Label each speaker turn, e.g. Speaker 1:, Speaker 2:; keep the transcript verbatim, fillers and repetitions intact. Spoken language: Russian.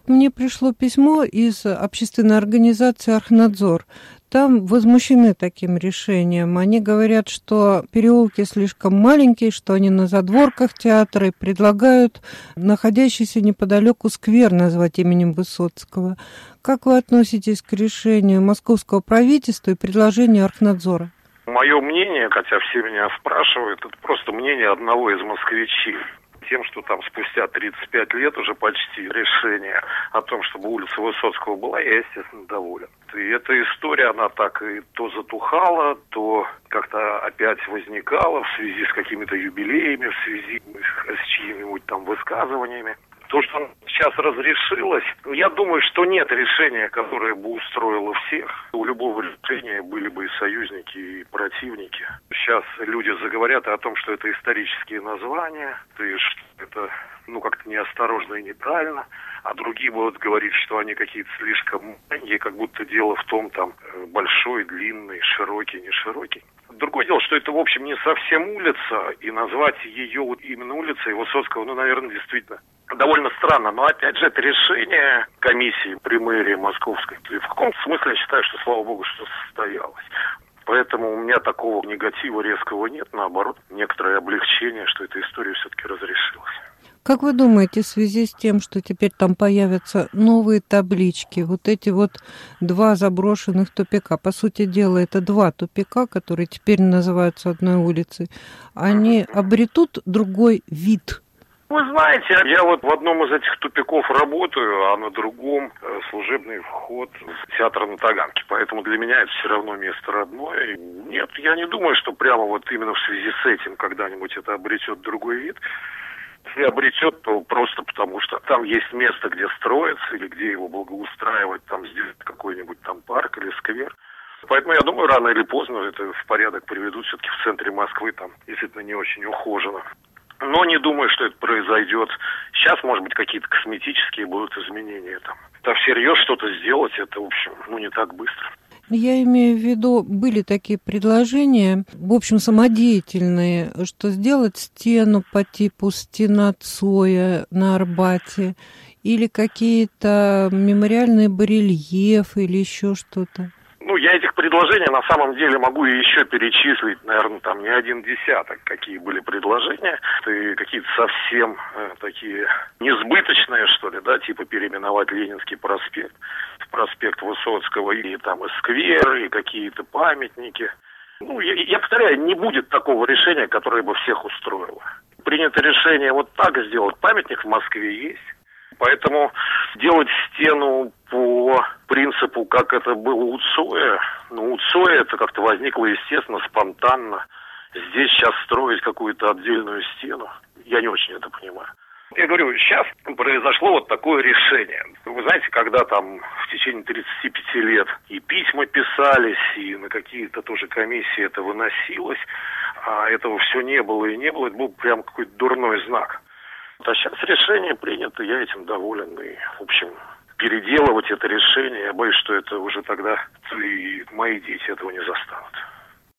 Speaker 1: мне пришло письмо из общественной организации «Архнадзор». Там возмущены таким решением. Они говорят, что переулки слишком маленькие, что они на задворках театра, и предлагают находящийся неподалеку сквер назвать именем Высоцкого. Как вы относитесь к решению московского правительства и предложению Архнадзора?
Speaker 2: Мое мнение, хотя все меня спрашивают, это просто мнение одного из москвичей. Тем, что там спустя тридцать пять лет уже почти решение о том, чтобы улица Высоцкого была, я, естественно, доволен. И эта история, она так и то затухала, то как-то опять возникала в связи с какими-то юбилеями, в связи с чьими-нибудь там высказываниями. То, что оно сейчас разрешилось, я думаю, что нет решения, которое бы устроило всех. У любого решения были бы и союзники, и противники. Сейчас люди заговорят о том, что это исторические названия, и что это, ну, как-то неосторожно и неправильно, а другие будут говорить, что они какие-то слишком маленькие, как будто дело в том, там, большой, длинный, широкий, не широкий. Другое дело, что это, в общем, не совсем улица, и назвать ее вот именно улицей Высоцкого, ну, наверное, действительно довольно странно. Но, опять же, это решение комиссии при мэрии Московской. И в каком-то смысле я считаю, что, слава богу, что состоялось. Поэтому у меня такого негатива резкого нет. Наоборот, некоторое облегчение, что эта история все-таки разрешилась.
Speaker 1: Как вы думаете, в связи с тем, что теперь там появятся новые таблички, вот эти вот два заброшенных тупика, по сути дела, это два тупика, которые теперь называются одной улицей, они обретут другой вид?
Speaker 2: Вы знаете, я вот в одном из этих тупиков работаю, а на другом служебный вход в театр на Таганке. Поэтому для меня это все равно место родное. Нет, я не думаю, что прямо вот именно в связи с этим когда-нибудь это обретет другой вид. Если обретет, то просто потому, что там есть место, где строиться, или где его благоустраивать, там сделать какой-нибудь там парк или сквер. Поэтому я думаю, рано или поздно это в порядок приведут. Все-таки в центре Москвы там действительно не очень ухожено. Но не думаю, что это произойдет. Сейчас, может быть, какие-то косметические будут изменения там. Так всерьез что-то сделать, это, в общем, ну не так быстро.
Speaker 1: Я имею в виду, были такие предложения, в общем, самодеятельные, что сделать стену по типу стена Цоя на Арбате, или какие-то мемориальные барельефы, или еще что-то.
Speaker 2: Ну, я этих предложений на самом деле могу и еще перечислить, наверное, там не один десяток, какие были предложения. И какие-то совсем э, такие несбыточные, что ли, да, типа переименовать Ленинский проспект в проспект Высоцкого, и там и сквер, и какие-то памятники. Ну, я, я повторяю, не будет такого решения, которое бы всех устроило. Принято решение вот так сделать. Памятник в Москве есть. Поэтому делать стену по принципу, как это было у Цоя, ну, у Цоя это как-то возникло, естественно, спонтанно. Здесь сейчас строить какую-то отдельную стену, я не очень это понимаю. Я говорю, сейчас произошло вот такое решение. Вы знаете, когда там в течение тридцати пяти лет и письма писались, и на какие-то тоже комиссии это выносилось, а этого все не было и не было, это был прям какой-то дурной знак. А сейчас решение принято, я этим доволен. И, в общем, переделывать это решение, я боюсь, что это уже тогда и мои дети этого не застанут.